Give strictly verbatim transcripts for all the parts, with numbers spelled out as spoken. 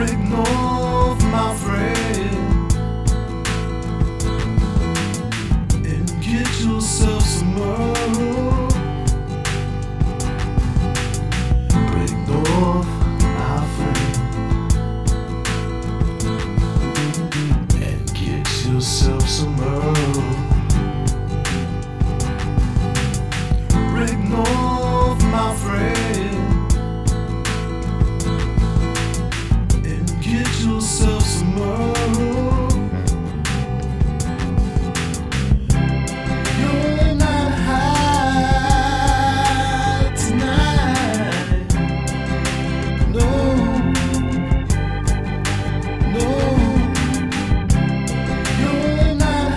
Break north, my friend, and get yourself some more. Break north, my friend, and get yourself some more. Break north, my friend, and get yourself some more. You're not high tonight. No, no. You're not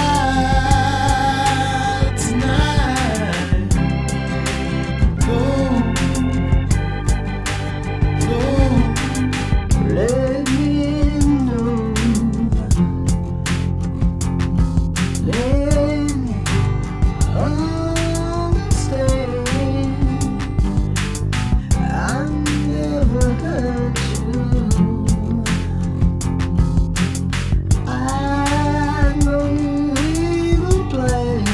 high tonight. No, no. Let me know. Let me understand. I never hurt you. I know evil plan.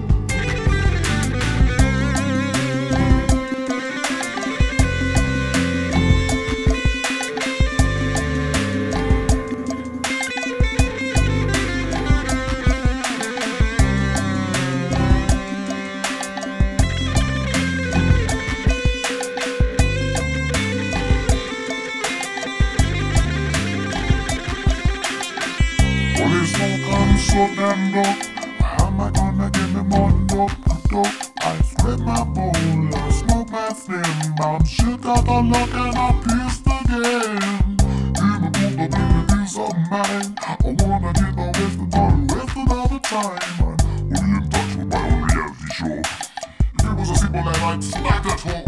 Police don't come short and up. How am I gonna get me more dope, dope? I spread my bowl, I smoke my stem. I'm shit out of luck and I pissed again. In the book of abilities of mine, I wanna get the rest of the rest of the time. I'm only in touch with my own reality show. If it was a simple night, I'd snack at home.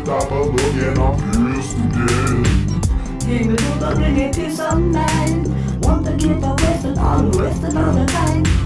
shit out of look and I'm pissed to death. Give me to the bring it peace of mind. Want to get the rest and all the rest another time.